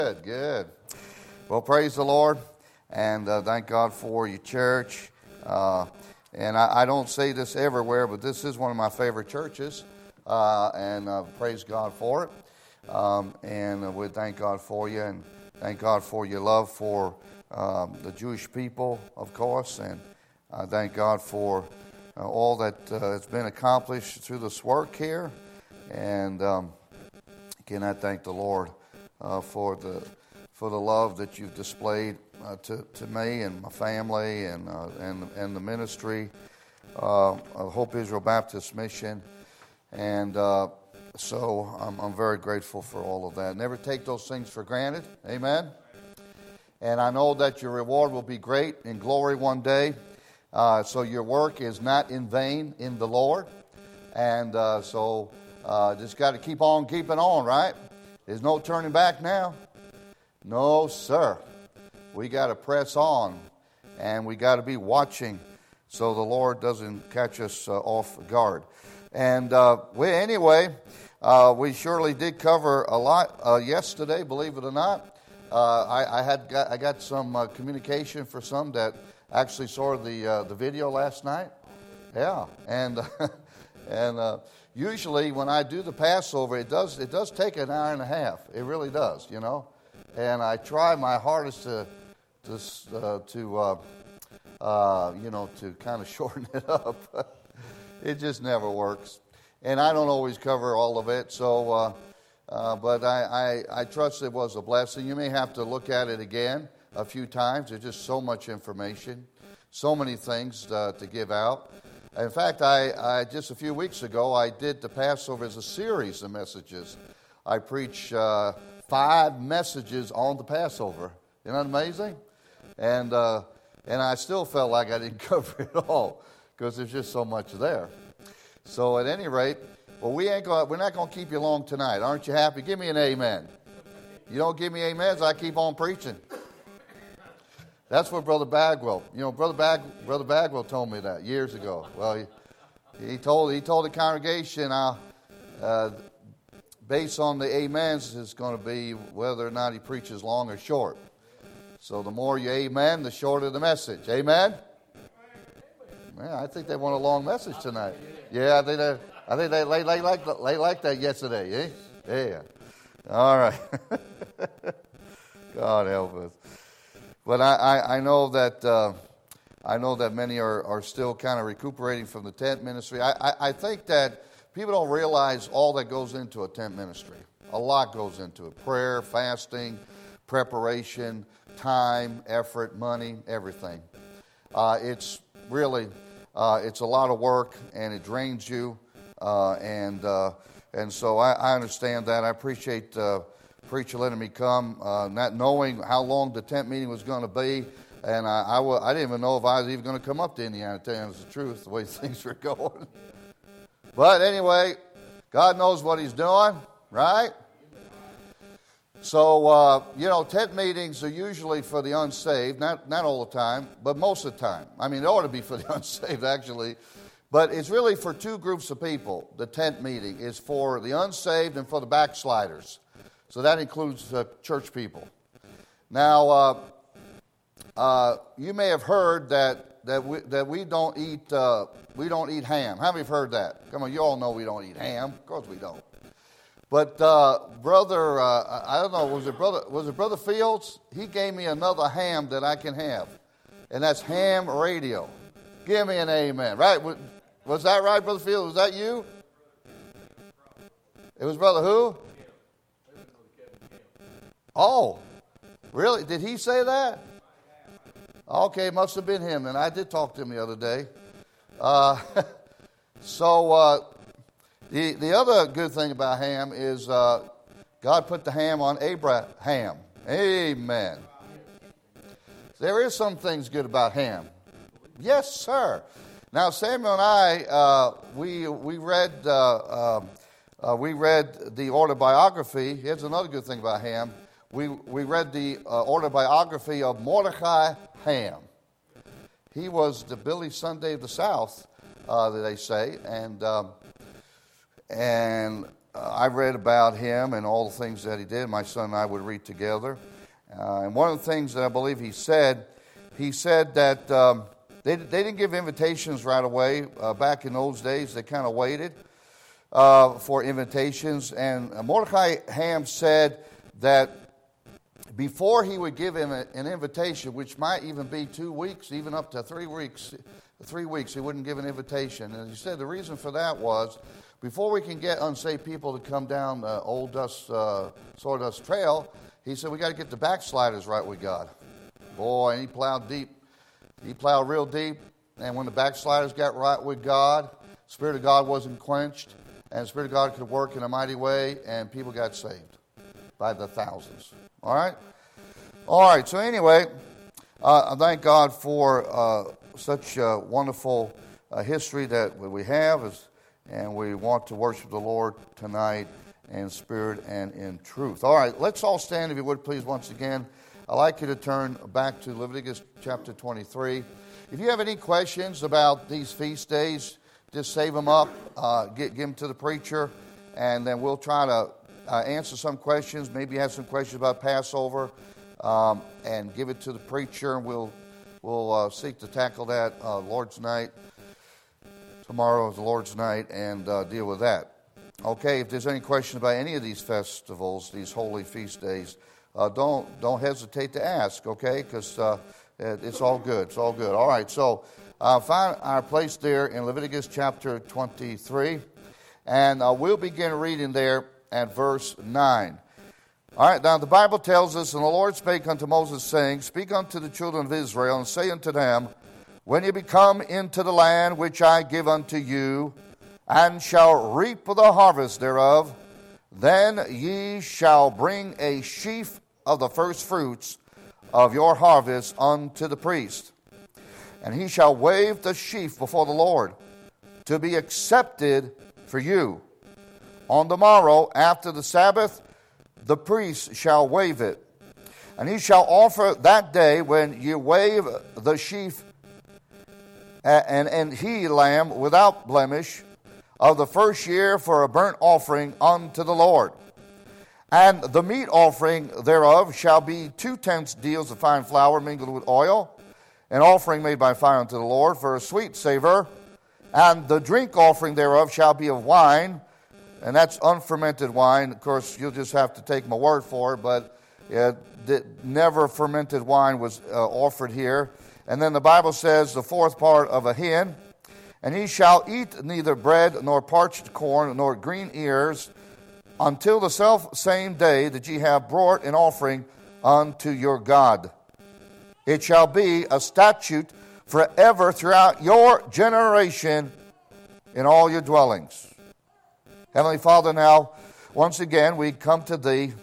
Good, good. Well, praise the Lord, and thank God for your church. And I don't say this everywhere, but this is one of my favorite churches, and praise God for it. And we thank God for you, and thank God for your love for the Jewish people, of course, and thank God for all that has been accomplished through this work here. And again, I thank the Lord for the love that you've displayed to me and my family and the ministry of Hope Israel Baptist Mission, and so I'm very grateful for all of that. Never take those things for granted. Amen. And I know that your reward will be great in glory one day. So your work is not in vain in the Lord, and so just got to keep on keeping on, right? There's no turning back now. No, sir. We got to press on, and we got to be watching so the Lord doesn't catch us off guard. And we surely did cover a lot yesterday, believe it or not. I got some communication for some that actually saw the video last night. Yeah, and usually when I do the Passover, it does take an hour and a half. It really does, you know. And I try my hardest to kind of shorten it up. It just never works, and I don't always cover all of it. So, but I trust it was a blessing. You may have to look at it again a few times. There's just so much information, so many things to give out. In fact, I just a few weeks ago, I did the Passover as a series of messages. I preached 5 messages on the Passover. Isn't that amazing? And I still felt like I didn't cover it all because there's just so much there. So at any rate, well, we're not going to keep you long tonight. Aren't you happy? Give me an amen. You don't give me amens, I keep on preaching. That's what Brother Bagwell. You know, Brother Bagwell told me that years ago. Well, he told the congregation, based on the amens, is going to be whether or not he preaches long or short. So the more you amen, the shorter the message. Amen. Man, I think they want a long message tonight. Yeah, I think they like that yesterday. Eh? Yeah. All right. God help us. But I know that many are still kind of recuperating from the tent ministry. I think that people don't realize all that goes into a tent ministry. A lot goes into it: prayer, fasting, preparation, time, effort, money, everything. It's really it's a lot of work, and it drains you. And so I understand that. I appreciate preacher letting me come, not knowing how long the tent meeting was going to be, and I didn't even know if I was even going to come up to Indiana, to tell you the truth, the way things were going. But anyway, God knows what He's doing, right? So, tent meetings are usually for the unsaved, not all the time, but most of the time. I mean, it ought to be for the unsaved, actually. But it's really for 2 groups of people. The tent meeting is for the unsaved and for the backsliders. So that includes church people. Now, you may have heard that we don't eat ham. How many have heard that? Come on, you all know we don't eat ham. Of course we don't. But brother, I don't know, was it Brother Fields? He gave me another ham that I can have, and that's ham radio. Give me an amen. Right? Was that right, Brother Fields? Was that you? It was Brother who? Oh, really? Did he say that? Okay, it must have been him. And I did talk to him the other day. The other good thing about ham is God put the ham on Abraham. Amen. There is some things good about ham. Yes, sir. Now, Samuel and I, we read the autobiography. Here's another good thing about ham. We read the autobiography of Mordecai Ham. He was the Billy Sunday of the South, that they say, and I read about him and all the things that he did. My son and I would read together. And one of the things that I believe he said that they didn't give invitations right away. Back in those days, they kind of waited for invitations. And Mordecai Ham said that before he would give him an invitation, which might even be 2 weeks, even up to 3 weeks, he wouldn't give an invitation. And he said the reason for that was, before we can get unsaved people to come down the Old Sawdust Trail, he said we got to get the backsliders right with God. Boy, and he plowed deep. He plowed real deep. And when the backsliders got right with God, the Spirit of God wasn't quenched, and the Spirit of God could work in a mighty way, and people got saved by the thousands. All right? All right, so anyway, I thank God for such a wonderful history that we have, and we want to worship the Lord tonight in spirit and in truth. All right, let's all stand, if you would, please, once again. I'd like you to turn back to Leviticus chapter 23. If you have any questions about these feast days, just save them up, give them to the preacher, and then we'll try to answer some questions. Maybe you have some questions about Passover, and give it to the preacher, and we'll seek to tackle that Lord's night. Tomorrow is the Lord's night, and deal with that. Okay, if there's any question about any of these festivals, these holy feast days, don't hesitate to ask, okay? Because it's all good. It's all good. All right, so find our place there in Leviticus chapter 23, and we'll begin reading there at verse 9. All right, now the Bible tells us, and the Lord spake unto Moses, saying, Speak unto the children of Israel, and say unto them, When ye be come into the land which I give unto you, and shall reap the harvest thereof, then ye shall bring a sheaf of the first fruits of your harvest unto the priest. And he shall wave the sheaf before the Lord, to be accepted for you. On the morrow, after the Sabbath, the priest shall wave it. And he shall offer that day, when you wave the sheaf, and he lamb without blemish, of the first year for a burnt offering unto the Lord. And the meat offering thereof shall be 2/10 deals of fine flour mingled with oil, an offering made by fire unto the Lord for a sweet savor. And the drink offering thereof shall be of wine, and that's unfermented wine. Of course, you'll just have to take my word for it, but never fermented wine was offered here. And then the Bible says the fourth part of a hin. And he shall eat neither bread, nor parched corn, nor green ears, until the self-same day that ye have brought an offering unto your God. It shall be a statute forever throughout your generation in all your dwellings. Heavenly Father, now, once again, we come to Thee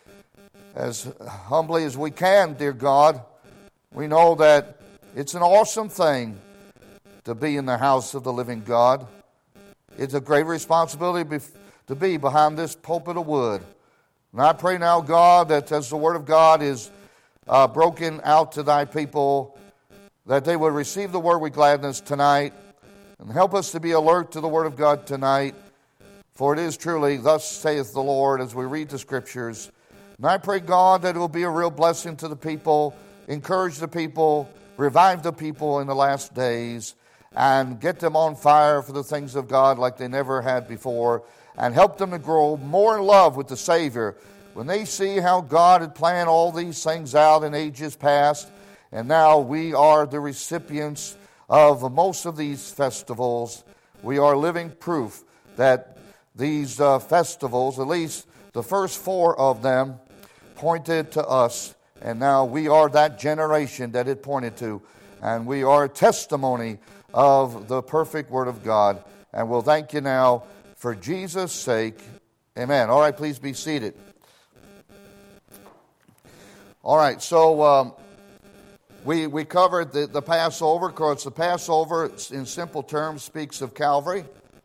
as humbly as we can, dear God. We know that it's an awesome thing to be in the house of the living God. It's a great responsibility to be behind this pulpit of wood. And I pray now, God, that as the Word of God is broken out to Thy people, that they would receive the Word with gladness tonight, and help us to be alert to the Word of God tonight. For it is truly, thus saith the Lord, as we read the Scriptures. And I pray, God, that it will be a real blessing to the people, encourage the people, revive the people in the last days, and get them on fire for the things of God like they never had before, and help them to grow more in love with the Savior. When they see how God had planned all these things out in ages past, and now we are the recipients of most of these festivals, we are living proof that these festivals, at least the first 4 of them, pointed to us, and now we are that generation that it pointed to, and we are a testimony of the perfect Word of God. And we'll thank you now for Jesus' sake. Amen. All right, please be seated. All right, so we covered the Passover. Of course, the Passover, in simple terms, speaks of Calvary.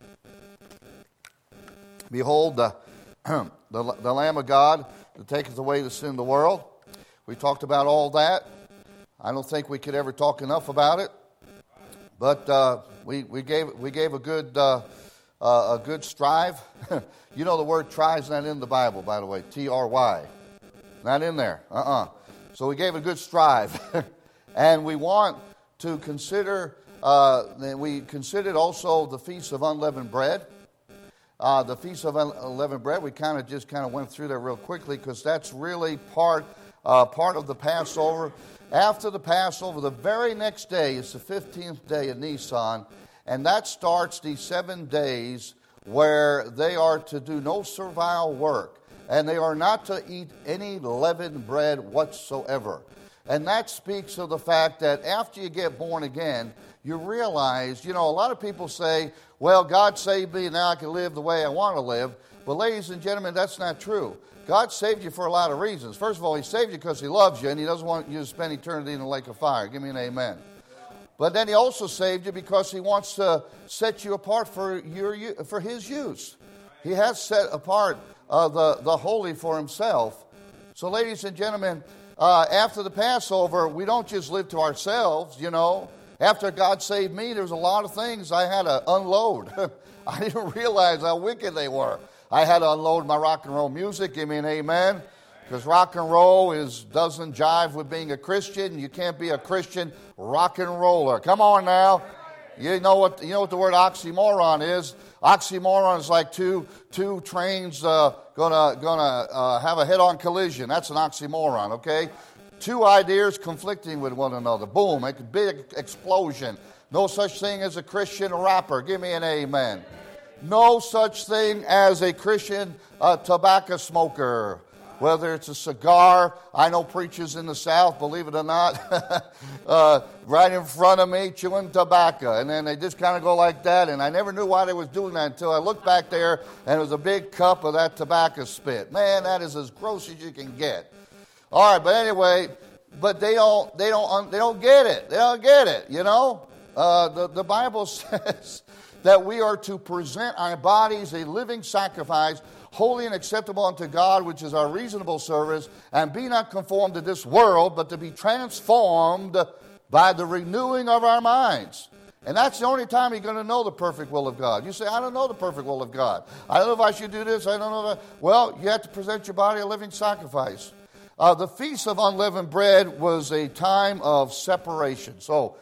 Behold, the Lamb of God that taketh away the sin of the world. We talked about all that. I don't think we could ever talk enough about it. But we gave a good a good strive. You know the word try is not in the Bible, by the way. T-R-Y. Not in there. So we gave it a good strive. And we want to consider, we considered also the Feast of Unleavened Bread. The Feast of Unleavened Bread, we kind of went through that real quickly because that's really part of the Passover. After the Passover, the very next day is the 15th day of Nisan, and that starts the 7 days where they are to do no servile work, and they are not to eat any leavened bread whatsoever. And that speaks of the fact that after you get born again, you realize, a lot of people say, well, God saved me, and now I can live the way I want to live. But ladies and gentlemen, that's not true. God saved you for a lot of reasons. First of all, He saved you because He loves you, and He doesn't want you to spend eternity in the lake of fire. Give me an amen. But then He also saved you because He wants to set you apart for His use. He has set apart the holy for Himself. So ladies and gentlemen, after the Passover, we don't just live to ourselves, After God saved me, there was a lot of things I had to unload. I didn't realize how wicked they were. I had to unload my rock and roll music. Give me an amen. Because rock and roll doesn't jive with being a Christian. You can't be a Christian rock and roller. Come on now. You know what the word oxymoron is? Oxymoron is like two trains gonna have a head-on collision. That's an oxymoron, okay? Two ideas conflicting with one another. Boom, a big explosion. No such thing as a Christian rapper. Give me an amen. No such thing as a Christian tobacco smoker. Whether it's a cigar, I know preachers in the South, believe it or not, right in front of me chewing tobacco. And then they just kind of go like that. And I never knew why they was doing that until I looked back there and it was a big cup of that tobacco spit. Man, that is as gross as you can get. All right, but anyway, but they don't get it. They don't get it, The Bible says that we are to present our bodies a living sacrifice, holy and acceptable unto God, which is our reasonable service, and be not conformed to this world, but to be transformed by the renewing of our minds. And that's the only time you're going to know the perfect will of God. You say, I don't know the perfect will of God. I don't know if I should do this. I don't know that. Well, you have to present your body a living sacrifice. The Feast of Unleavened Bread was a time of separation. So,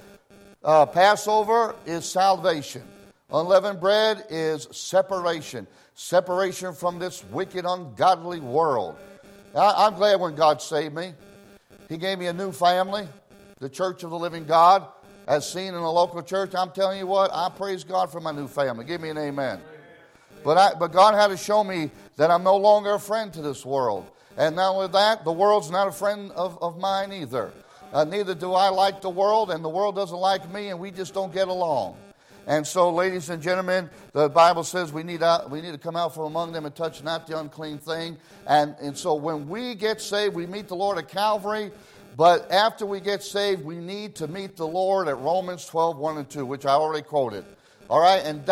Passover is salvation. Unleavened bread is separation. Separation from this wicked, ungodly world. I'm glad when God saved me. He gave me a new family, the Church of the Living God, as seen in a local church. I'm telling you what, I praise God for my new family. Give me an amen. But God had to show me that I'm no longer a friend to this world. And not only that, the world's not a friend of mine either. Neither do I like the world, and the world doesn't like me, and we just don't get along. And so, ladies and gentlemen, the Bible says we need to come out from among them and touch not the unclean thing. And so when we get saved, we meet the Lord at Calvary. But after we get saved, we need to meet the Lord at Romans 12, 1 and 2, which I already quoted. All right, and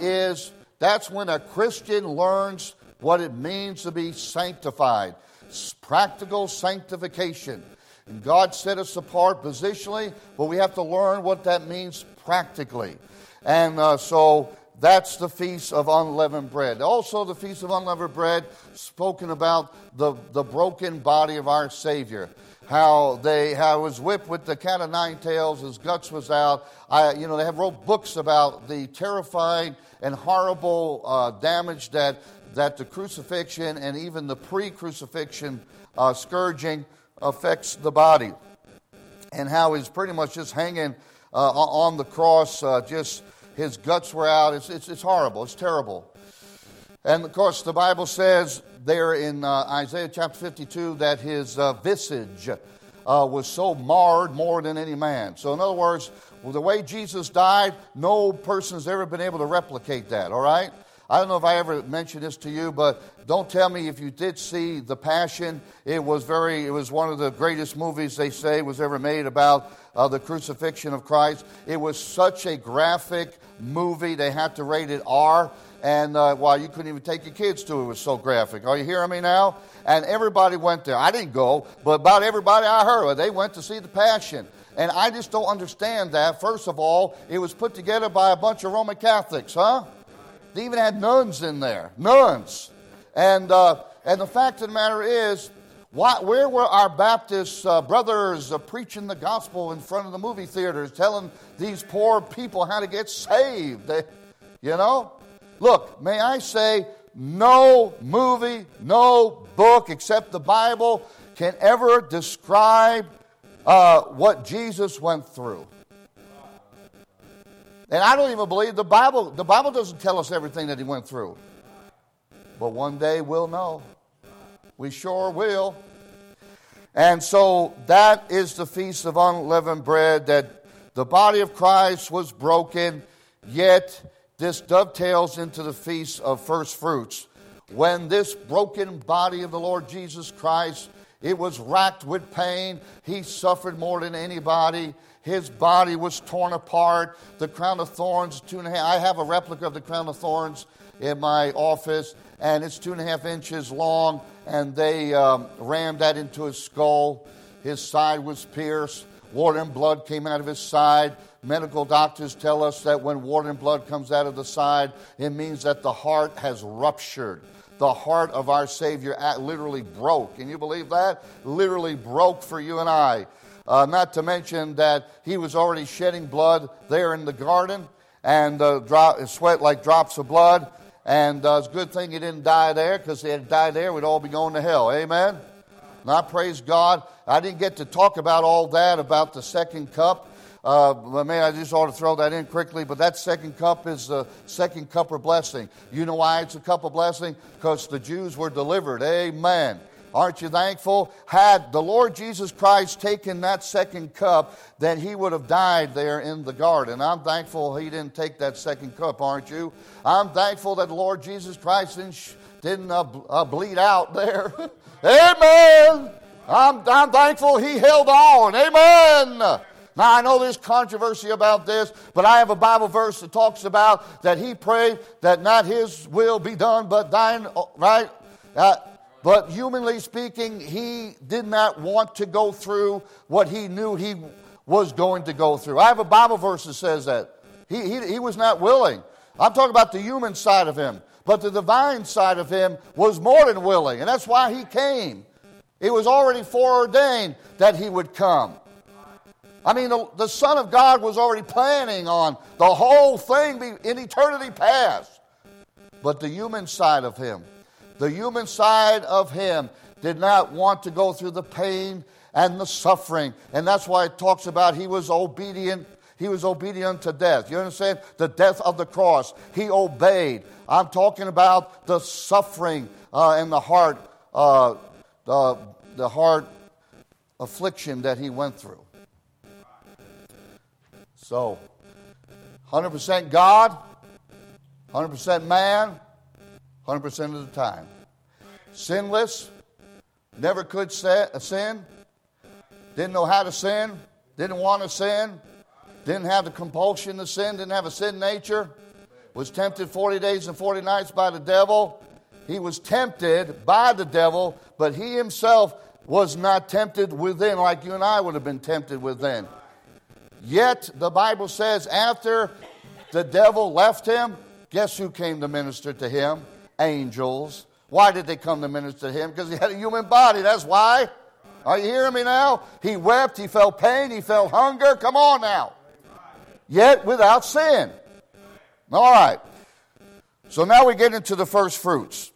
that's when a Christian learns what it means to be sanctified. It's practical sanctification. And God set us apart positionally, but we have to learn what that means practically. And so that's the Feast of Unleavened Bread. Also, the Feast of Unleavened Bread, spoken about the broken body of our Savior. How it was whipped with the cat of nine tails, his guts was out. They have wrote books about the terrifying and horrible damage that the crucifixion and even the pre-crucifixion scourging affects the body. And how he's pretty much just hanging on the cross, just his guts were out. It's horrible. It's terrible. And of course, the Bible says there in Isaiah chapter 52 that his visage was so marred more than any man. So in other words, the way Jesus died, no person's ever been able to replicate that, all right? I don't know if I ever mentioned this to you, but don't tell me if you did see The Passion. It was one of the greatest movies they say was ever made about the crucifixion of Christ. It was such a graphic movie, they had to rate it R. And you couldn't even take your kids to it. It was so graphic. Are you hearing me now? And everybody went there. I didn't go, but about everybody I heard, they went to see The Passion. And I just don't understand that. First of all, it was put together by a bunch of Roman Catholics, huh? They even had nuns in there. Nuns. And the fact of the matter is, where were our Baptist brothers preaching the gospel in front of the movie theaters, telling these poor people how to get saved? Look, may I say, no movie, no book except the Bible can ever describe what Jesus went through. And I don't even believe the Bible doesn't tell us everything that he went through. But one day we'll know. We sure will. And so that is the Feast of Unleavened Bread, that the body of Christ was broken, yet this dovetails into the Feast of First Fruits. When this broken body of the Lord Jesus Christ, it was racked with pain. He suffered more than anybody. His body was torn apart. The crown of thorns, 2.5. I have a replica of the crown of thorns in my office, and it's 2.5 inches long, and they rammed that into his skull. His side was pierced. Water and blood came out of his side. Medical doctors tell us that when water and blood comes out of the side, it means that the heart has ruptured. The heart of our Savior literally broke. Can you believe that? Literally broke for you and I. Not to mention that he was already shedding blood there in the garden, and sweat like drops of blood. And it's a good thing he didn't die there, because if he had died there, we'd all be going to hell. Amen? And I praise God. I didn't get to talk about all that, about the second cup. But man, I just ought to throw that in quickly. But that second cup is the second cup of blessing. You know why it's a cup of blessing? Because the Jews were delivered. Amen. Aren't you thankful? Had the Lord Jesus Christ taken that second cup, then he would have died there in the garden. I'm thankful he didn't take that second cup, aren't you? I'm thankful that the Lord Jesus Christ didn't bleed out there. Amen. I'm thankful he held on. Amen. Now, I know there's controversy about this, but I have a Bible verse that talks about that he prayed that not his will be done, but thine, right? But humanly speaking, he did not want to go through what he knew he was going to go through. I have a Bible verse that says that. He was not willing. I'm talking about the human side of him. But the divine side of him was more than willing, and that's why he came. It was already foreordained that he would come. I mean, the Son of God was already planning on the whole thing in eternity past. But the human side of him did not want to go through the pain and the suffering. And that's why it talks about he was obedient. He was obedient to death. You understand? The death of the cross. He obeyed. I'm talking about the suffering and the heart affliction that he went through. So, 100% God, 100% man, 100% of the time. Sinless, never could sin, didn't know how to sin, didn't want to sin, didn't have the compulsion to sin, didn't have a sin nature, was tempted 40 days and 40 nights by the devil. He was tempted by the devil, but he himself was not tempted within like you and I would have been tempted within. Yet, the Bible says, after the devil left him, guess who came to minister to him? Angels. Why did they come to minister to him? Because he had a human body, that's why. Are you hearing me now? He wept, he felt pain, he felt hunger. Come on now. Yet without sin. All right. So now we get into the first fruits.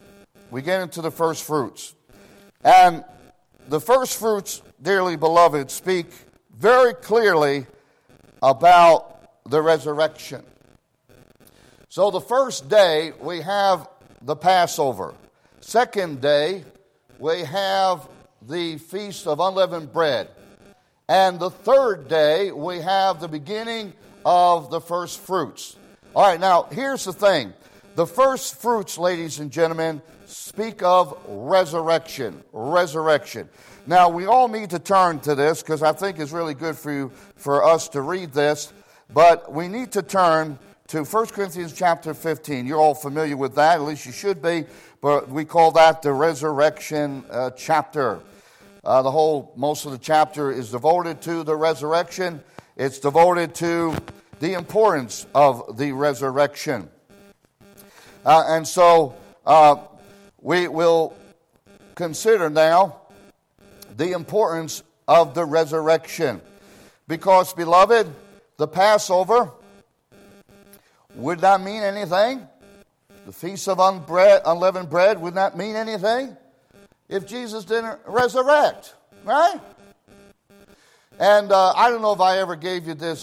And the first fruits, dearly beloved, speak very clearly about the resurrection. So the first day we have the Passover. Second day we have the Feast of Unleavened Bread. And the third day we have the beginning of the first fruits. All right, now here's the thing. The first fruits, ladies and gentlemen, speak of resurrection. Resurrection. Now, we all need to turn to this because I think it's really good for us to read this. But we need to turn to 1 Corinthians chapter 15. You're all familiar with that, at least you should be. But we call that the resurrection chapter. Most of the chapter is devoted to the resurrection. It's devoted to the importance of the resurrection. And so we will consider now the importance of the resurrection. Because, beloved, the Passover would not mean anything. The Feast of Unleavened Bread would not mean anything if Jesus didn't resurrect, right? And I don't know if I ever gave you this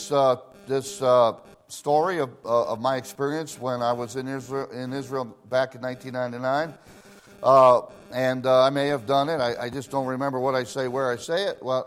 story of my experience when I was in Israel back in 1999. And I may have done it. I just don't remember what I say, where I say it. Well,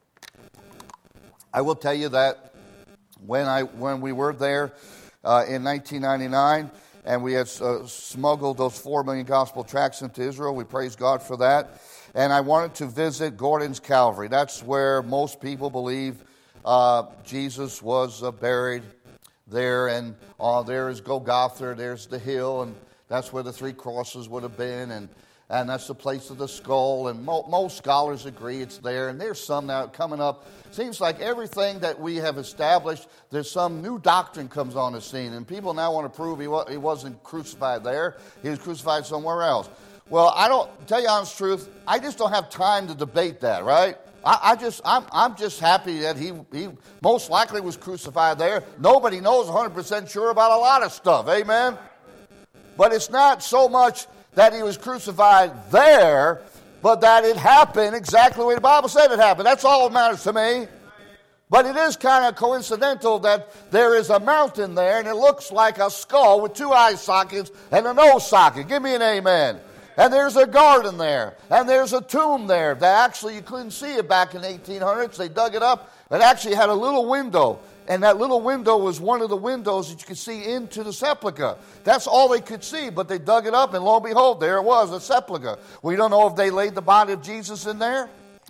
I will tell you that when we were there in 1999, and we had smuggled those 4 million gospel tracts into Israel. We praise God for that. And I wanted to visit Gordon's Calvary. That's where most people believe Jesus was buried there. And there is Golgotha, there's the hill, and that's where the 3 crosses would have been. And that's the place of the skull. And most scholars agree it's there. And there's some now coming up. Seems like everything that we have established, there's some new doctrine comes on the scene. And people now want to prove he wasn't crucified there. He was crucified somewhere else. Well, I don't, tell you the honest truth, I just don't have time to debate that, right? I'm just happy that he most likely was crucified there. Nobody knows 100% sure about a lot of stuff. Amen? But it's not so much that he was crucified there, but that it happened exactly the way the Bible said it happened. That's all that matters to me. But it is kind of coincidental that there is a mountain there, and it looks like a skull with 2 eye sockets and a nose socket. Give me an amen. And there's a garden there, and there's a tomb there that actually you couldn't see it back in the 1800s. They dug it up. It actually had a little window. And that little window was one of the windows that you could see into the sepulchre. That's all they could see, but they dug it up, and lo and behold, there it was, a sepulchre. We don't know if they laid the body of Jesus in there,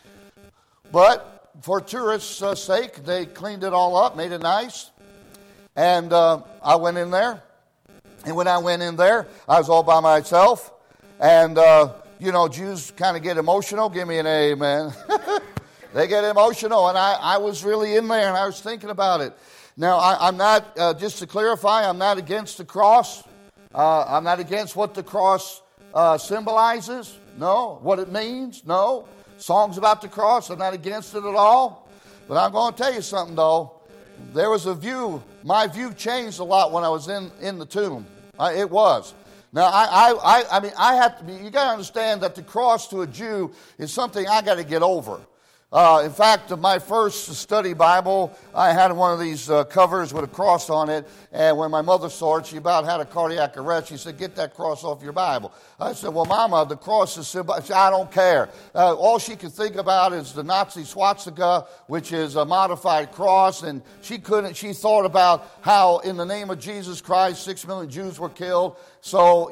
but for tourists' sake, they cleaned it all up, made it nice. And I went in there, and when I went in there, I was all by myself. And, Jews kind of get emotional. Give me an amen. They get emotional, and I was really in there, and I was thinking about it. Now, I'm not, just to clarify, I'm not against the cross. I'm not against what the cross symbolizes. No. What it means. No. Songs about the cross, I'm not against it at all. But I'm going to tell you something, though. There was a view. My view changed a lot when I was in the tomb. It was. Now, I have to be, you got to understand that the cross to a Jew is something I got to get over. In fact, my first study Bible, I had one of these covers with a cross on it, and when my mother saw it, she about had a cardiac arrest. She said, "Get that cross off your Bible." I said, "Well, Mama, the cross is symbol." She said, "I don't care." All she could think about is the Nazi swastika, which is a modified cross, and she thought about how in the name of Jesus Christ, 6 million Jews were killed. So,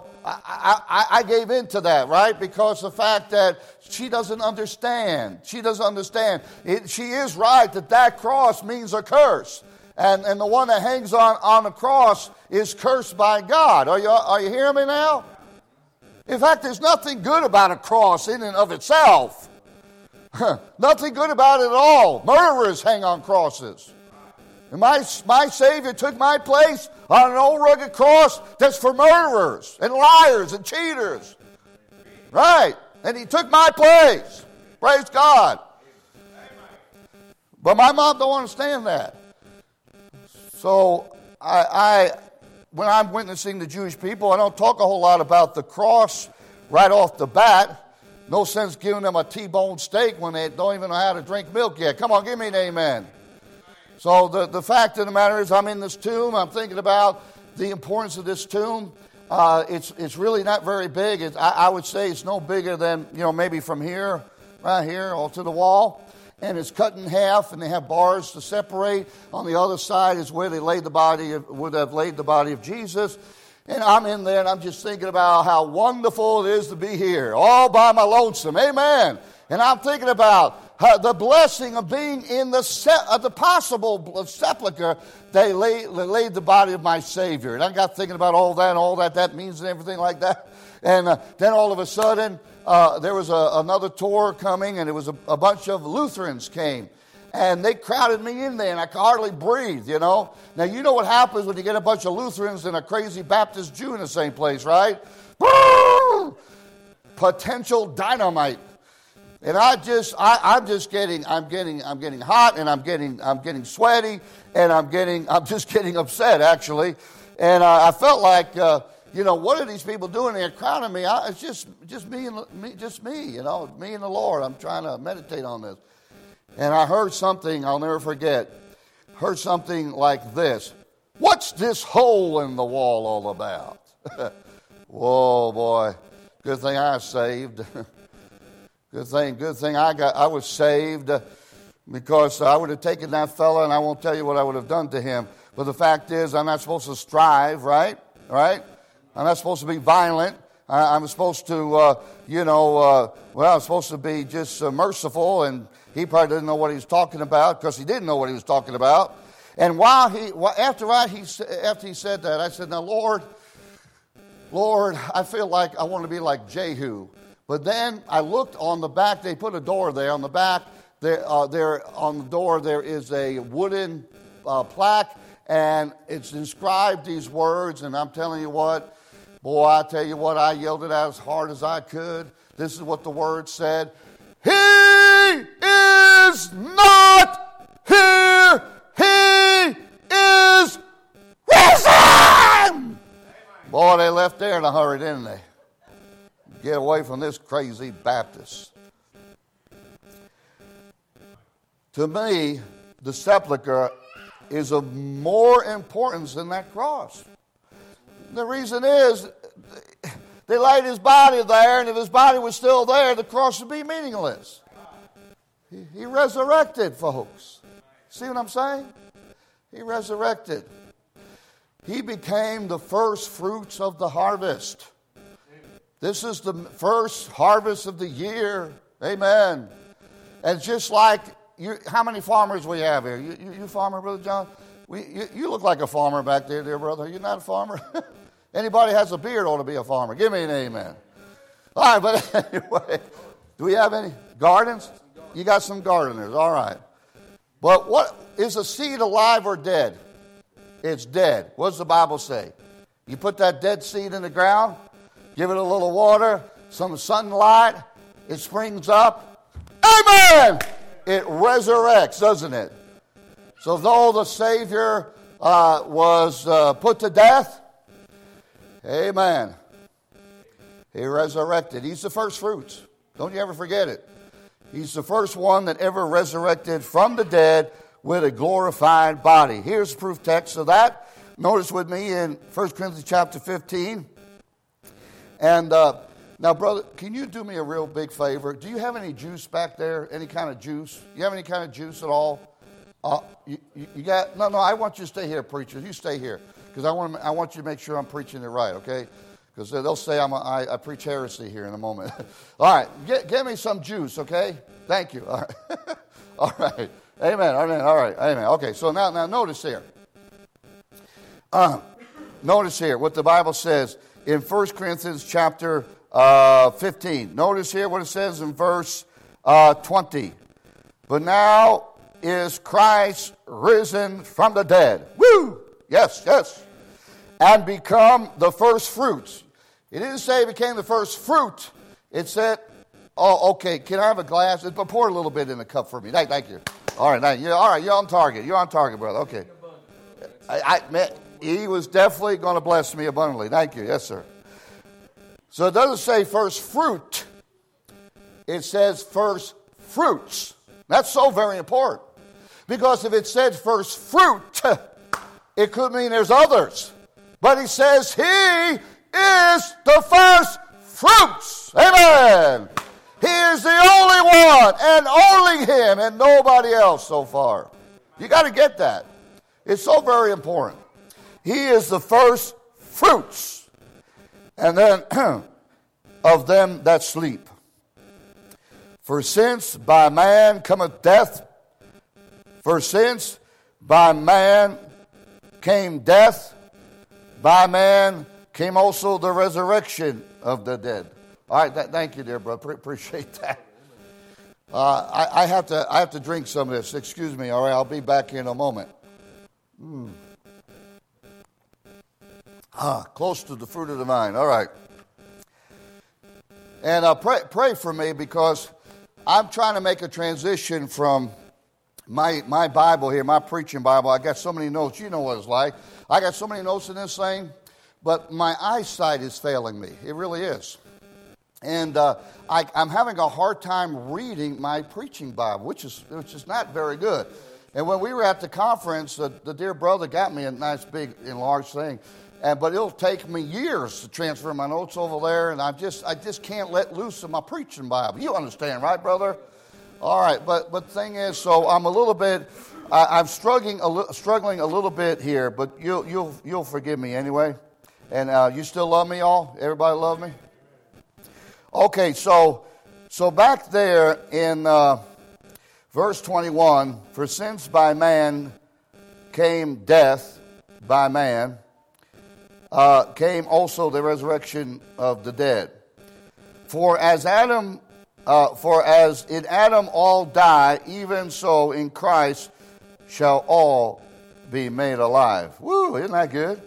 I gave in to that, right? Because the fact that she doesn't understand. She doesn't understand. She is right that cross means a curse. And the one that hangs on the cross is cursed by God. Are you hearing me now? In fact, there's nothing good about a cross in and of itself. Nothing good about it at all. Murderers hang on crosses. And my Savior took my place on an old rugged cross that's for murderers and liars and cheaters. Right. And he took my place. Praise God. But my mom don't understand that. So when I'm witnessing the Jewish people, I don't talk a whole lot about the cross right off the bat. No sense giving them a T-bone steak when they don't even know how to drink milk yet. Come on, give me an amen. So the fact of the matter is I'm in this tomb. I'm thinking about the importance of this tomb. It's really not very big. I would say it's no bigger than, maybe from here, right here, all to the wall. And it's cut in half, and they have bars to separate. On the other side is where they would have laid the body of Jesus. And I'm in there, and I'm just thinking about how wonderful it is to be here, all by my lonesome. Amen. And I'm thinking about the blessing of being in the possible sepulcher. They laid the body of my Savior. And I got thinking about all that means and everything like that. And then all of a sudden, there was another tour coming, and it was a bunch of Lutherans came. And they crowded me in there, and I could hardly breathe, you know. Now, you know what happens when you get a bunch of Lutherans and a crazy Baptist Jew in the same place, right? Potential dynamite. And I'm getting hot, and I'm getting sweaty, and I'm just getting upset, actually. And I felt like, what are these people doing there crowding me? It's just me, you know, me and the Lord. I'm trying to meditate on this. And I heard something I'll never forget. Heard something like this. What's this hole in the wall all about? Whoa, boy. Good thing I was saved. Good thing I was saved, because I would have taken that fella, and I won't tell you what I would have done to him. But the fact is, I'm not supposed to strive, right? I'm not supposed to be violent. I'm supposed to, I'm supposed to be just merciful, and he probably didn't know what he was talking about, because he didn't know what he was talking about. And after he said that, I said, now, Lord, I feel like I want to be like Jehu. But then I looked on the back. They put a door there. On the back, there on the door, there is a wooden plaque, and it's inscribed these words. And I'm telling you what, boy, I tell you what, I yelled it out as hard as I could. This is what the word said. He is not here. He is risen. Boy, they left there in a hurry, didn't they? Get away from this crazy Baptist. To me, the sepulcher is of more importance than that cross. The reason is, they laid his body there, and if his body was still there, the cross would be meaningless. He resurrected, folks. See what I'm saying? He resurrected. He became the first fruits of the harvest. This is the first harvest of the year. Amen. And just like, how many farmers we have here? You farmer, Brother John? You look like a farmer back there, dear brother. You're not a farmer? Anybody has a beard ought to be a farmer. Give me an amen. All right, but anyway, do we have any gardens? You got some gardeners. All right. But what is a seed alive or dead? It's dead. What does the Bible say? You put that dead seed in the ground, give it a little water, some sunlight, it springs up. Amen! It resurrects, doesn't it? So though the Savior was put to death, amen, he resurrected. He's the first fruits. Don't you ever forget it. He's the first one that ever resurrected from the dead with a glorified body. Here's the proof text of that. Notice with me in 1 Corinthians chapter 15. And now, brother, can you do me a real big favor? Do you have any juice back there? Any kind of juice? You have any kind of juice at all? You got? No, I want you to stay here, preacher. You stay here, because I want you to make sure I'm preaching it right, okay? Because they'll say I preach heresy here in a moment. All right, get me some juice, okay? Thank you. All right. All right. Amen. All right. Amen. Okay, so now notice here. Notice here what the Bible says in 1 Corinthians chapter 15. Notice here what it says in verse 20. But now is Christ risen from the dead. Woo! Yes. And become the first fruits. It didn't say it became the first fruit. It said, oh, okay, can I have a glass? Pour a little bit in the cup for me. Thank you. All right, you're on target. You're on target, brother. Okay. He was definitely going to bless me abundantly. Thank you. Yes, sir. So it doesn't say first fruit. It says first fruits. That's so very important. Because if it said first fruit, it could mean there's others. But he says he is the first fruits. Amen. He is the only one and only him and nobody else so far. You got to get that. It's so very important. He is the first fruits. And then of them that sleep. For since by man cometh death, for since by man came death, by man came also the resurrection of the dead. All right, thank you, dear brother. Appreciate that. I have to drink some of this. Excuse me. All right, I'll be back in a moment. Close to the fruit of the vine. All right. And pray for me, because I'm trying to make a transition from my Bible here, my preaching Bible. I got so many notes. You know what it's like. I got so many notes in this thing, but my eyesight is failing me. It really is. And I'm having a hard time reading my preaching Bible, which is not very good. And when we were at the conference, the dear brother got me a nice big enlarged thing. But it'll take me years to transfer my notes over there, and I just can't let loose of my preaching Bible. You understand, right, brother? All right, but the thing is, so I'm a little bit, I'm struggling a little bit here, but you'll forgive me anyway. And you still love me, all? Everybody love me? Okay, so back there in verse 21, for since by man came death, by man came also the resurrection of the dead. For as in Adam all die, even so in Christ shall all be made alive. Woo, isn't that good?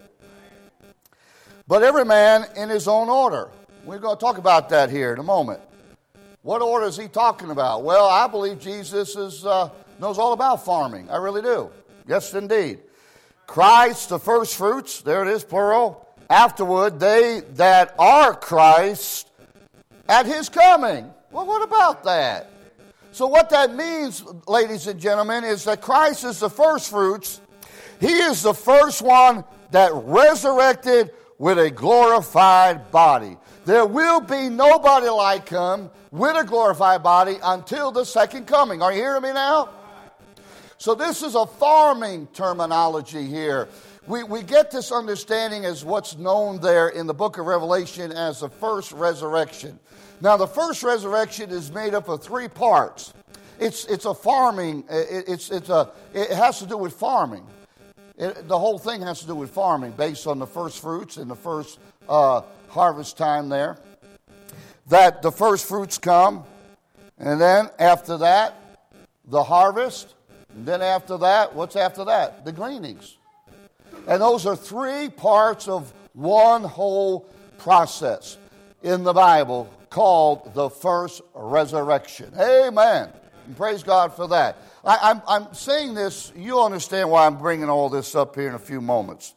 But every man in his own order. We're going to talk about that here in a moment. What order is he talking about? Well, I believe Jesus knows all about farming. I really do. Yes, indeed. Christ, the first fruits, there it is, plural. Afterward, they that are Christ at his coming. Well, what about that? So what that means, ladies and gentlemen, is that Christ is the first fruits. He is the first one that resurrected with a glorified body. There will be nobody like him with a glorified body until the second coming. Are you hearing me now? So this is a farming terminology here. We get this understanding as what's known there in the book of Revelation as the first resurrection. Now, the first resurrection is made up of three parts. It's a farming. It has to do with farming. The whole thing has to do with farming, based on the first fruits and the first harvest time there. That the first fruits come, and then after that, the harvest. And then after that, what's after that? The gleanings. And those are three parts of one whole process in the Bible called the first resurrection. Amen. And praise God for that. I'm saying this, you'll understand why I'm bringing all this up here in a few moments.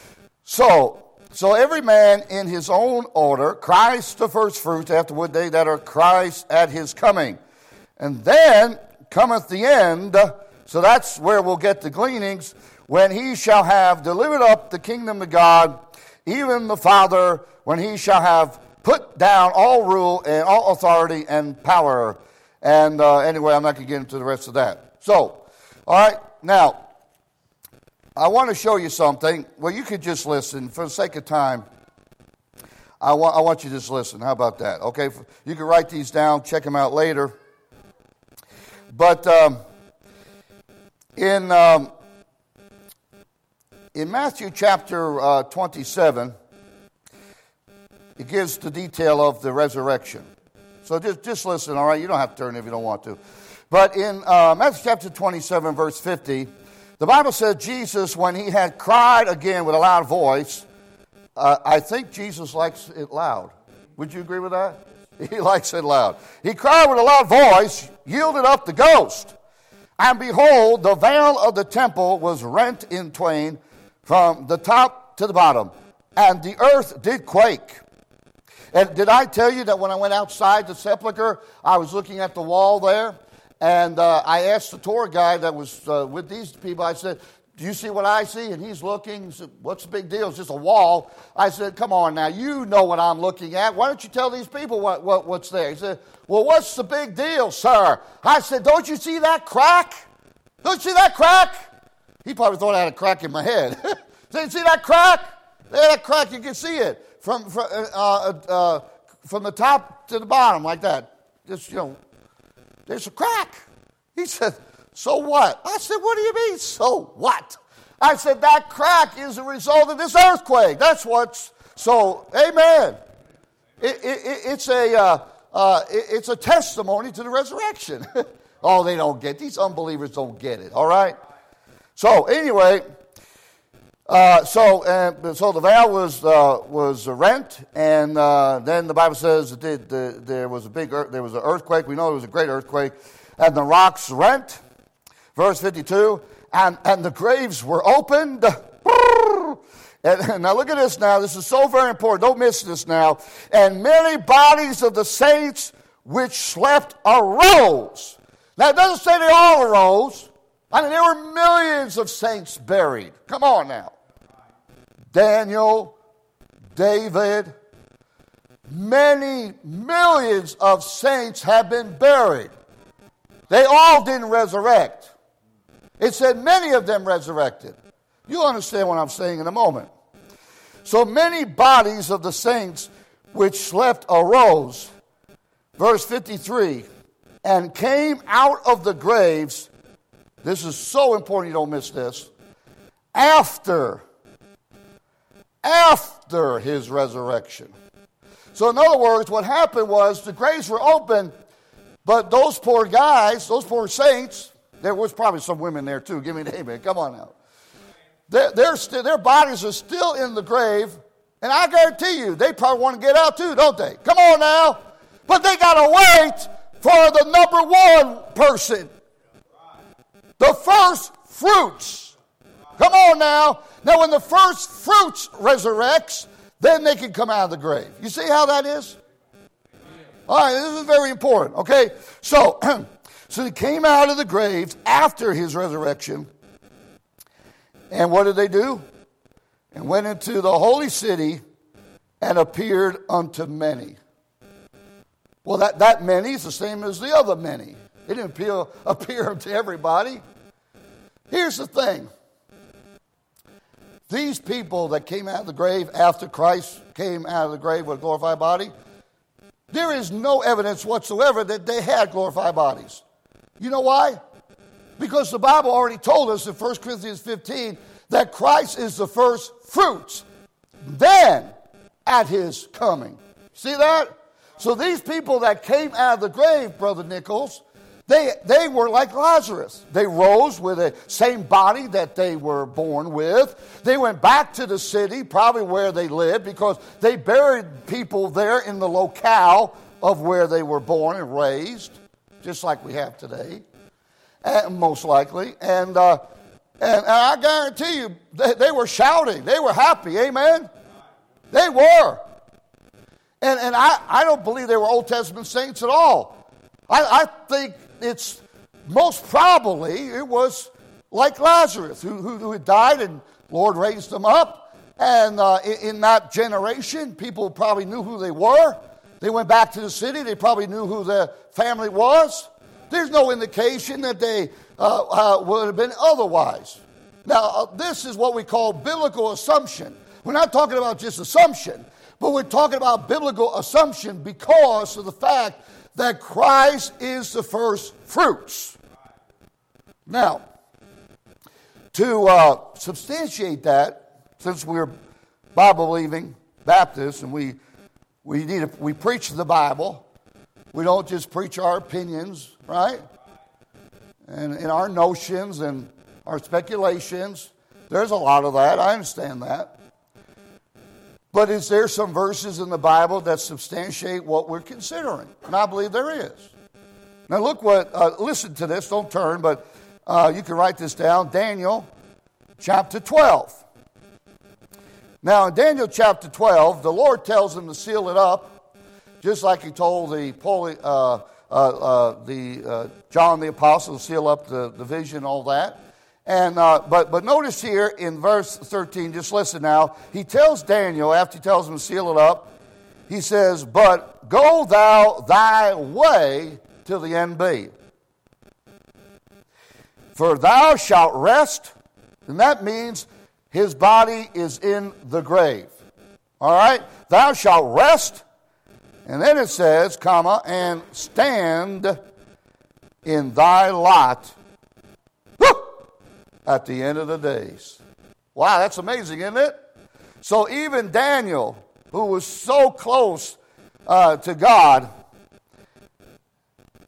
So every man in his own order, Christ the first fruits, afterward they that are Christ at his coming. And then cometh the end, so that's where we'll get the gleanings, when he shall have delivered up the kingdom to God, even the Father, when he shall have put down all rule and all authority and power. And anyway, I'm not going to get into the rest of that. So, all right, now, I want to show you something. Well, you could just listen. For the sake of time, I want you to just listen. How about that? Okay, you can write these down, check them out later. But in Matthew chapter 27, it gives the detail of the resurrection. So just listen, all right? You don't have to turn if you don't want to. But in Matthew chapter 27, verse 50, the Bible said Jesus, when he had cried again with a loud voice, I think Jesus likes it loud. Would you agree with that? He likes it loud. He cried with a loud voice, yielded up the ghost. And behold, the veil of the temple was rent in twain from the top to the bottom, and the earth did quake. And did I tell you that when I went outside the sepulcher, I was looking at the wall there, and I asked the tour guide that was with these people, I said, do you see what I see? And he's looking. He said, what's the big deal? It's just a wall. I said, come on now, you know what I'm looking at. Why don't you tell these people what's there? He said, well, what's the big deal, sir? I said, don't you see that crack? Don't you see that crack? He probably thought I had a crack in my head. Did you see that crack? There, that crack, you can see it. From the top to the bottom, like that. Just, there's a crack. He said, so what? I said, what do you mean, so what? I said, that crack is a result of this earthquake. That's what's, so, amen. It's a it's a testimony to the resurrection. Oh, they don't get it. These unbelievers don't get it, all right? So anyway, so the veil was rent, and then the Bible says that there was an earthquake. We know it was a great earthquake, and the rocks rent. Verse 52, and the graves were opened. And now look at this now. This is so very important. Don't miss this now. And many bodies of the saints which slept arose. Now it doesn't say they all arose. I mean, there were millions of saints buried. Come on now. Daniel, David, many millions of saints have been buried. They all didn't resurrect. It said many of them resurrected. You'll understand what I'm saying in a moment. So many bodies of the saints which slept arose, verse 53, and came out of the graves. This is so important you don't miss this. After his resurrection. So in other words, what happened was the graves were open, but those poor guys, those poor saints, there was probably some women there too. Give me an amen. Come on now. Their bodies are still in the grave, and I guarantee you, they probably want to get out too, don't they? Come on now. But they got to wait for the number one person. The first fruits. Come on now. Now, when the first fruits resurrects, then they can come out of the grave. You see how that is? All right, this is very important, okay? So they came out of the graves after his resurrection. And what did they do? And went into the holy city and appeared unto many. Well, that many is the same as the other many. They didn't appear to everybody. Here's the thing. These people that came out of the grave after Christ came out of the grave with a glorified body, there is no evidence whatsoever that they had glorified bodies. You know why? Because the Bible already told us in 1 Corinthians 15 that Christ is the first fruits, then at his coming. See that? So these people that came out of the grave, Brother Nichols, they were like Lazarus. They rose with the same body that they were born with. They went back to the city, probably where they lived, because they buried people there in the locale of where they were born and raised, just like we have today. Most likely. And I guarantee you, they were shouting. They were happy. Amen? They were. And I don't believe they were Old Testament saints at all. I think it's most probably it was like Lazarus, who had died and Lord raised him up. And in that generation, people probably knew who they were. They went back to the city. They probably knew who their family was. There's no indication that they would have been otherwise. Now, this is what we call biblical assumption. We're not talking about just assumption, but we're talking about biblical assumption because of the fact that Christ is the first fruits. Now, to substantiate that, since we're Bible-believing Baptists and we preach the Bible, we don't just preach our opinions, right? And our notions and our speculations. There's a lot of that. I understand that. But is there some verses in the Bible that substantiate what we're considering? And I believe there is. Now look listen to this. Don't turn, but you can write this down. Daniel chapter 12. Now in Daniel chapter 12, the Lord tells him to seal it up, just like he told John the Apostle to seal up the vision and all that. And but notice here in verse 13, just listen now. He tells Daniel, after he tells him to seal it up, he says, "But go thou thy way till the end be. For thou shalt rest," and that means his body is in the grave. All right? "Thou shalt rest," and then it says, comma, "and stand in thy lot at the end of the days." Wow, that's amazing, isn't it? So even Daniel, who was so close to God,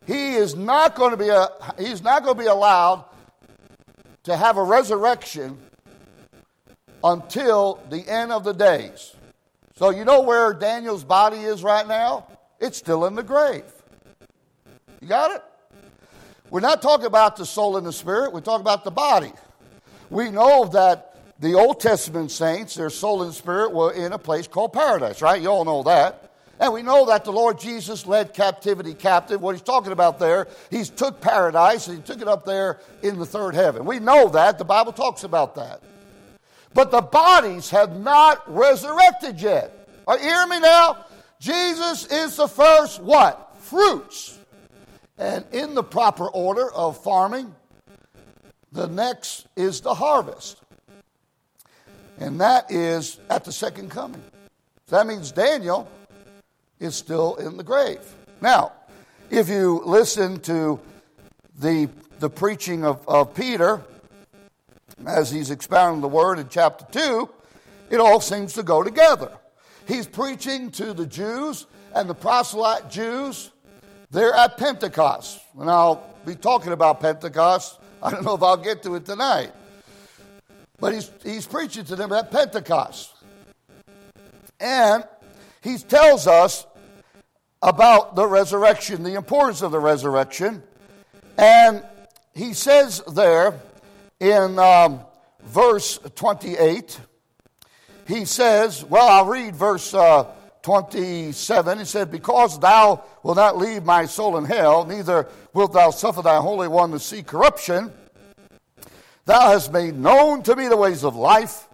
he's not going to be allowed to have a resurrection until the end of the days. So you know where Daniel's body is right now? It's still in the grave. You got it? We're not talking about the soul and the spirit. We're talking about the body. We know that the Old Testament saints, their soul and spirit, were in a place called paradise, right? You all know that. And we know that the Lord Jesus led captivity captive. What he's talking about there, he took paradise and he took it up there in the third heaven. We know that. The Bible talks about that. But the bodies have not resurrected yet. Are you hearing me now? Jesus is the first what? Fruits. And in the proper order of farming, the next is the harvest. And that is at the second coming. So that means Daniel is still in the grave. Now, if you listen to the preaching of Peter, as he's expounding the word in chapter 2, it all seems to go together. He's preaching to the Jews and the proselyte Jews. They're at Pentecost. And I'll be talking about Pentecost. I don't know if I'll get to it tonight. But he's preaching to them at Pentecost. And he tells us about the resurrection, the importance of the resurrection. And he says there in verse 28, he says, well, I'll read verse 27. He said, because thou wilt not leave my soul in hell, neither wilt thou suffer thy Holy One to see corruption. Thou hast made known to me the ways of life.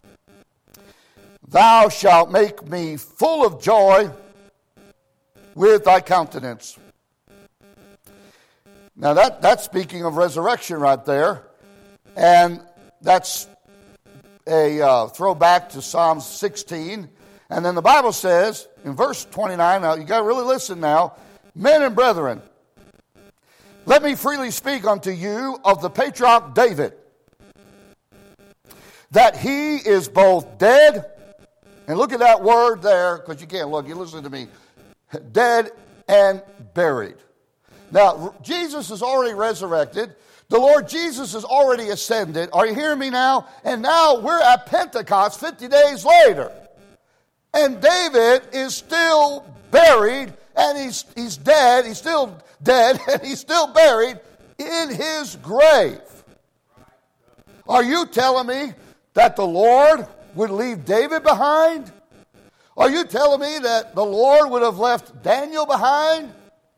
Thou shalt make me full of joy with thy countenance. Now that's speaking of resurrection right there. And that's a throwback to Psalm 16. And then the Bible says in verse 29, now you got to really listen now. Men and brethren, let me freely speak unto you of the patriarch David, that he is both dead, and look at that word there, because you can't look, you listen to me, dead and buried. Now, Jesus is already resurrected. The Lord Jesus is already ascended. Are you hearing me now? And now we're at Pentecost 50 days later. And David is still buried, and he's dead. He's still dead, and he's still buried in his grave. Are you telling me that the Lord would leave David behind? Are you telling me that the Lord would have left Daniel behind?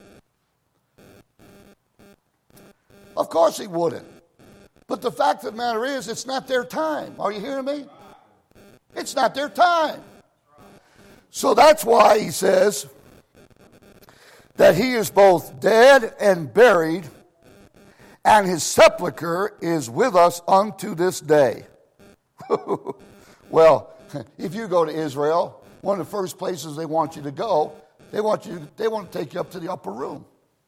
Of course he wouldn't. But the fact of the matter is, it's not their time. Are you hearing me? It's not their time. So that's why he says that he is both dead and buried, and his sepulcher is with us unto this day. Well, if you go to Israel, one of the first places they want you to go, they want to take you up to the upper room.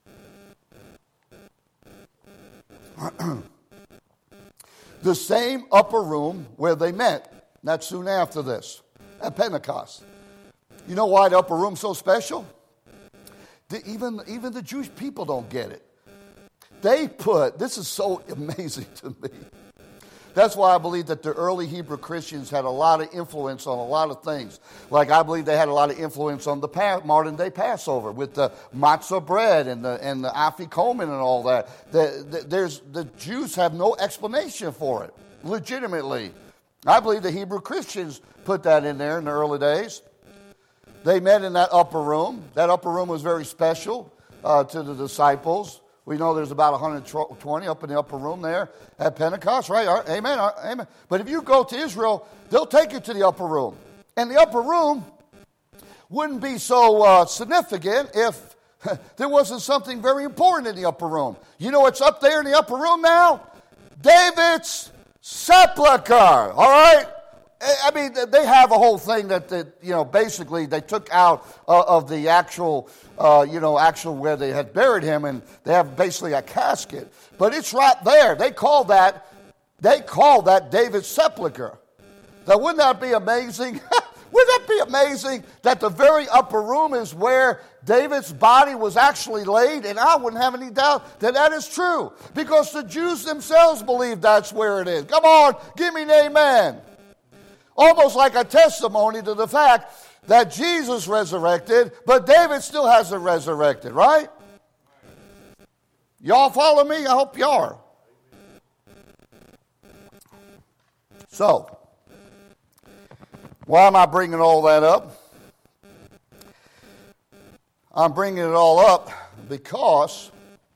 The same upper room where they met, not soon after this, at Pentecost. You know why the upper room's so special? Even the Jewish people don't get it. This is so amazing to me. That's why I believe that the early Hebrew Christians had a lot of influence on a lot of things. Like I believe they had a lot of influence on the modern day Passover with the matzah bread and the afikomen and all that. The Jews have no explanation for it, legitimately. I believe the Hebrew Christians put that in there in the early days. They met in that upper room. That upper room was very special to the disciples. We know there's about 120 up in the upper room there at Pentecost, right? Amen, amen. But if you go to Israel, they'll take you to the upper room. And the upper room wouldn't be so significant if there wasn't something very important in the upper room. You know what's up there in the upper room now? David's sepulcher, all right? I mean, they have a whole thing that basically they took out of the actual where they had buried him, and they have basically a casket. But it's right there. They call that David's sepulcher. Now, wouldn't that be amazing? Wouldn't that be amazing that the very upper room is where David's body was actually laid? And I wouldn't have any doubt that that is true, because the Jews themselves believe that's where it is. Come on, give me an amen. Almost like a testimony to the fact that Jesus resurrected, but David still hasn't resurrected, right? Y'all follow me? I hope you are. So, why am I bringing all that up? I'm bringing it all up because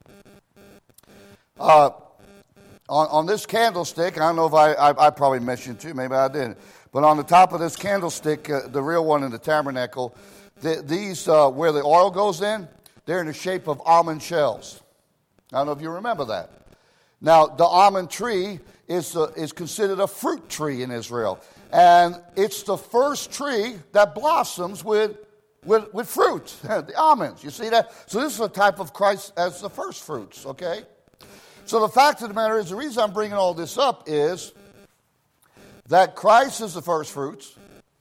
on this candlestick, I don't know if I probably mentioned you, maybe I didn't, but on the top of this candlestick, the real one in the tabernacle, these where the oil goes in, they're in the shape of almond shells. I don't know if you remember that. Now, the almond tree is considered a fruit tree in Israel. And it's the first tree that blossoms with fruit, the almonds. You see that? So this is a type of Christ as the first fruits, okay? So the fact of the matter is, the reason I'm bringing all this up is that Christ is the first fruits.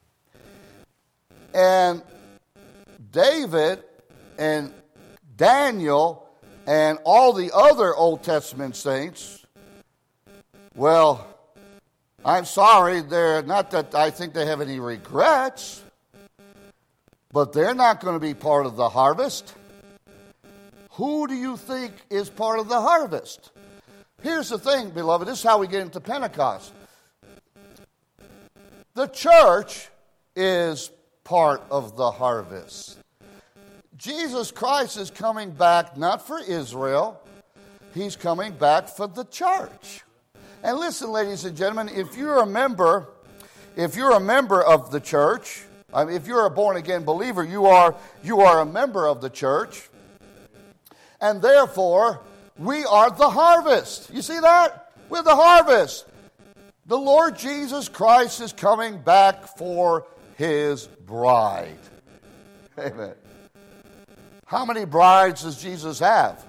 And David and Daniel and all the other Old Testament saints, well, I'm sorry, they're not that I think they have any regrets, but they're not going to be part of the harvest. Who do you think is part of the harvest? Here's the thing, beloved, this is how we get into Pentecost. The church is part of the harvest. Jesus Christ is coming back not for Israel, he's coming back for the church. And listen, ladies and gentlemen, if you're a member of the church, if you're a born-again believer, you are a member of the church. And therefore, we are the harvest. You see that? We're the harvest. The Lord Jesus Christ is coming back for his bride. Amen. How many brides does Jesus have?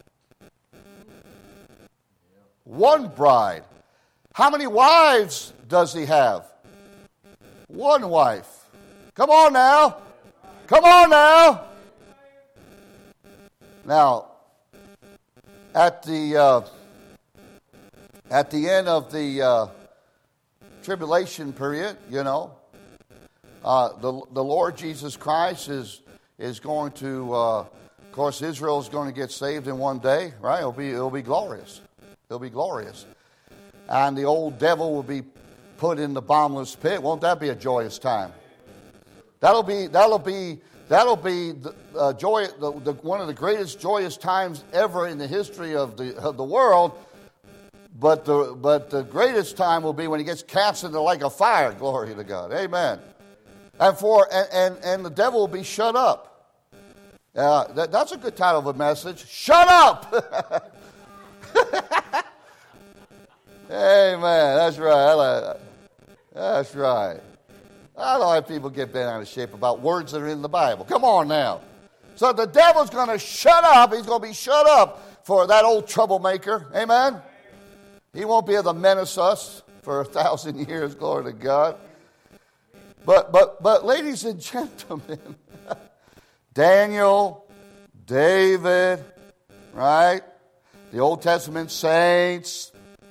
One bride. How many wives does he have? One wife. Come on now. Come on now. Now, at the end of the tribulation period, you know, the Lord Jesus Christ is going to, of course, Israel is going to get saved in one day, right? It'll be glorious. It'll be glorious. And the old devil will be put in the bottomless pit. Won't that be a joyous time? That'll be the joy, one of the greatest joyous times ever in the history of the world. But the greatest time will be when he gets cast into the lake of fire. Glory to God. Amen. And the devil will be shut up. That's a good title of a message. Shut up. Amen. That's right. I like that. That's right. I don't know how people get bent out of shape about words that are in the Bible. Come on now. So the devil's going to shut up. He's going to be shut up for that old troublemaker. Amen. He won't be able to menace us for 1,000 years. Glory to God. But ladies and gentlemen, Daniel, David, right? The Old Testament saints,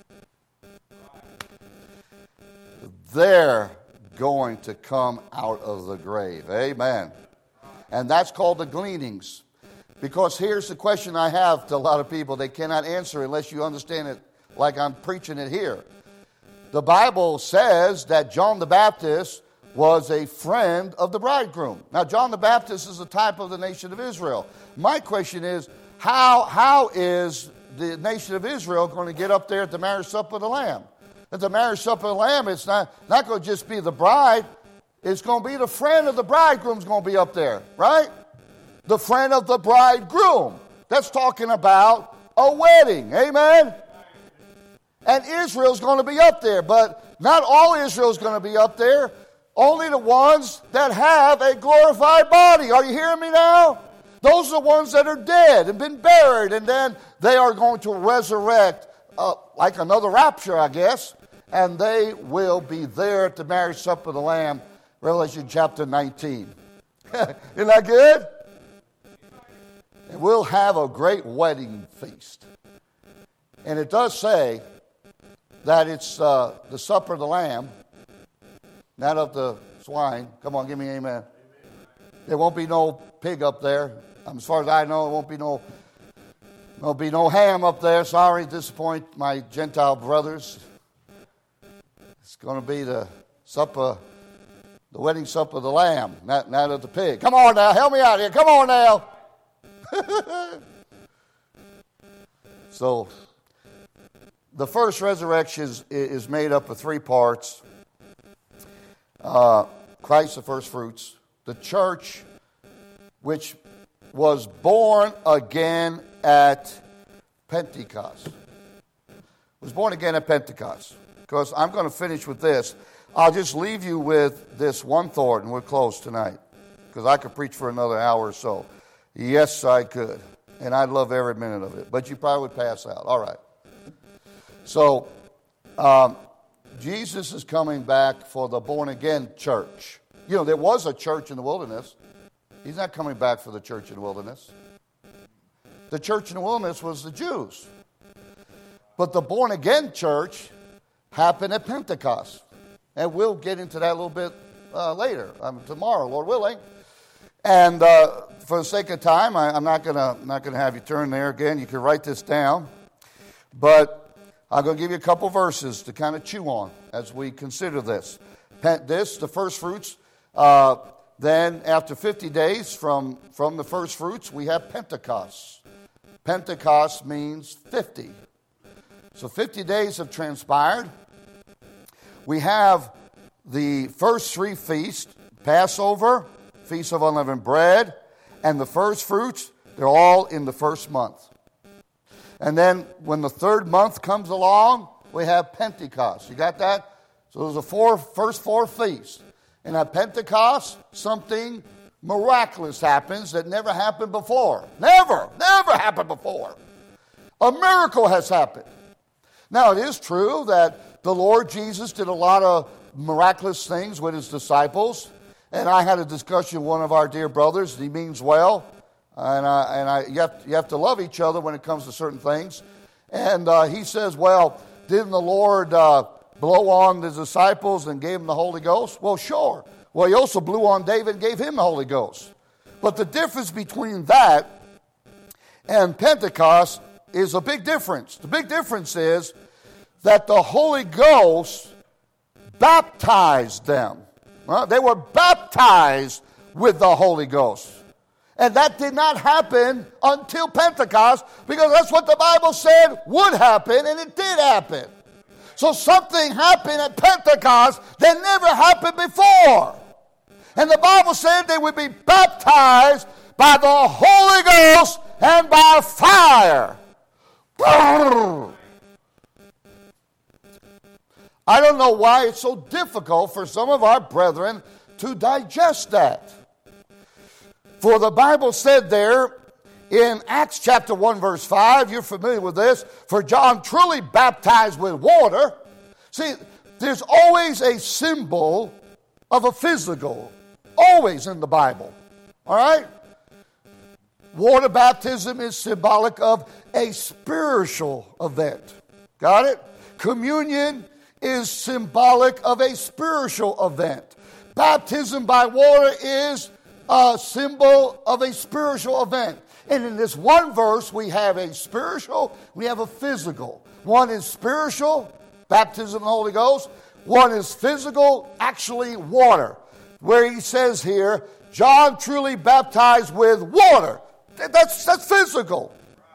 they're going to come out of the grave. Amen. And that's called the gleanings. Because here's the question I have to a lot of people. They cannot answer unless you understand it like I'm preaching it here. The Bible says that John the Baptist was a friend of the bridegroom. Now, John the Baptist is a type of the nation of Israel. My question is, how is the nation of Israel going to get up there at the marriage supper of the Lamb? At the marriage supper of the Lamb, it's not going to just be the bride. It's going to be the friend of the bridegroom's going to be up there, right? The friend of the bridegroom. That's talking about a wedding. Amen? And Israel's going to be up there, but not all Israel's going to be up there. Only the ones that have a glorified body. Are you hearing me now? Those are the ones that are dead and been buried, and then they are going to resurrect like another rapture, I guess, and they will be there at the marriage supper of the Lamb, Revelation chapter 19. Isn't that good? And we'll have a great wedding feast. And it does say that it's the supper of the Lamb, not of the swine. Come on, give me an amen. There won't be no pig up there. As far as I know, there won't be no ham up there. Sorry to disappoint my Gentile brothers. It's going to be the wedding supper of the Lamb, not of the pig. Come on now, help me out here. Come on now. So, the first resurrection is made up of three parts. Christ, the first fruits. The church, which was born again at Pentecost. Was born again at Pentecost. Because I'm going to finish with this. I'll just leave you with this one thought, and we'll close tonight. Because I could preach for another hour or so. Yes, I could. And I'd love every minute of it. But you probably would pass out. All right. So, Jesus is coming back for the born-again church. You know, there was a church in the wilderness. He's not coming back for the church in the wilderness. The church in the wilderness was the Jews. But the born-again church happened at Pentecost. And we'll get into that a little bit later, tomorrow, Lord willing. And for the sake of time, I'm not gonna have you turn there again. You can write this down. But I'm going to give you a couple verses to kind of chew on as we consider this. The first fruits. Then after 50 days from the first fruits, we have Pentecost. Pentecost means 50. So 50 days have transpired. We have the first three feasts, Passover, Feast of Unleavened Bread, and the first fruits. They're all in the first month. And then when the third month comes along, we have Pentecost. You got that? So those are first four feasts. And at Pentecost, something miraculous happens that never happened before. Never happened before. A miracle has happened. Now, it is true that the Lord Jesus did a lot of miraculous things with his disciples. And I had a discussion with one of our dear brothers. He means well. And you have to love each other when it comes to certain things. And he says, well, didn't the Lord blow on the disciples and gave them the Holy Ghost? Well, sure. Well, he also blew on David and gave him the Holy Ghost. But the difference between that and Pentecost is a big difference. The big difference is that the Holy Ghost baptized them. Well, they were baptized with the Holy Ghost. And that did not happen until Pentecost, because that's what the Bible said would happen, and it did happen. So something happened at Pentecost that never happened before. And the Bible said they would be baptized by the Holy Ghost and by fire. I don't know why it's so difficult for some of our brethren to digest that. For the Bible said there in Acts chapter 1 verse 5, you're familiar with this, for John truly baptized with water. See, there's always a symbol of a physical, always in the Bible. All right? Water baptism is symbolic of a spiritual event. Got it? Communion is symbolic of a spiritual event. Baptism by water is a symbol of a spiritual event. And in this one verse, we have a spiritual, we have a physical. One is spiritual, baptism of the Holy Ghost. One is physical, actually water. Where he says here, John truly baptized with water. That's physical.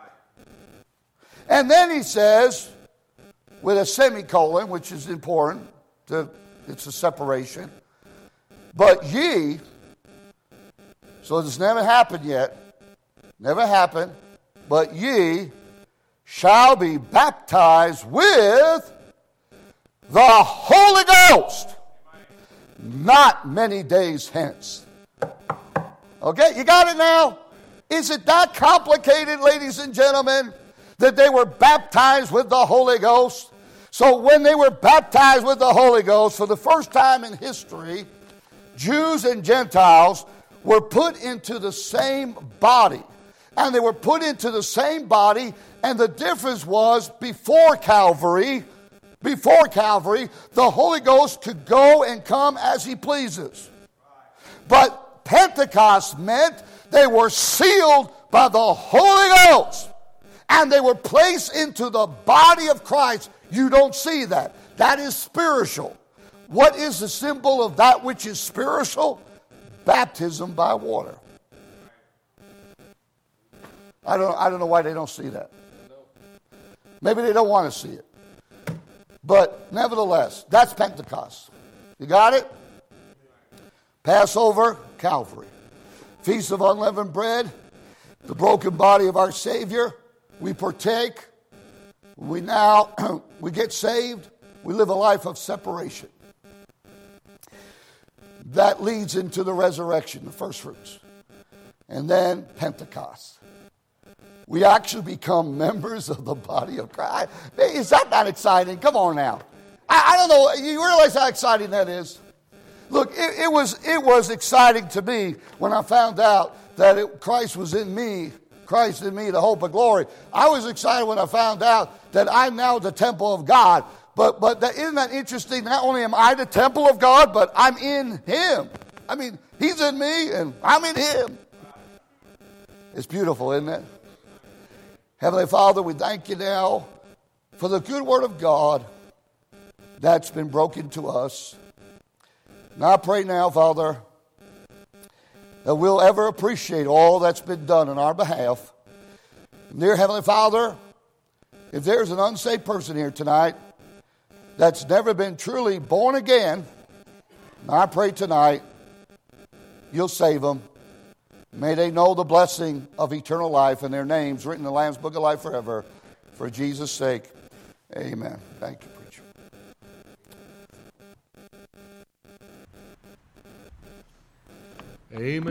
And then he says, with a semicolon, which is important, it's a separation. But ye, so this never happened yet, never happened, but ye shall be baptized with the Holy Ghost not many days hence. Okay, you got it now? Is it that complicated, ladies and gentlemen, that they were baptized with the Holy Ghost? So when they were baptized with the Holy Ghost for the first time in history, Jews and Gentiles were put into the same body. And they were put into the same body, and the difference was before Calvary, the Holy Ghost could go and come as He pleases. But Pentecost meant they were sealed by the Holy Ghost, and they were placed into the body of Christ. You don't see that. That is spiritual. What is the symbol of that which is spiritual? Baptism by water. I don't know why they don't see that. Maybe they don't want to see it. But nevertheless, that's Pentecost. You got it? Passover, Calvary. Feast of unleavened bread, the broken body of our Savior. We partake. We get saved. We live a life of separation. That leads into the resurrection, the first fruits. And then Pentecost. We actually become members of the body of Christ. Is that not exciting? Come on now. I don't know. You realize how exciting that is? Look, it was exciting to me when I found out that Christ was in me. Christ in me, the hope of glory. I was excited when I found out that I'm now the temple of God. But isn't that interesting? Not only am I the temple of God, but I'm in Him. I mean, He's in me and I'm in Him. It's beautiful, isn't it? Heavenly Father, we thank You now for the good word of God that's been broken to us. And I pray now, Father, that we'll ever appreciate all that's been done on our behalf. And dear Heavenly Father, if there's an unsaved person here tonight that's never been truly born again, I pray tonight You'll save them. May they know the blessing of eternal life and their names written in the Lamb's Book of Life forever. For Jesus' sake, amen. Thank you, preacher. Amen.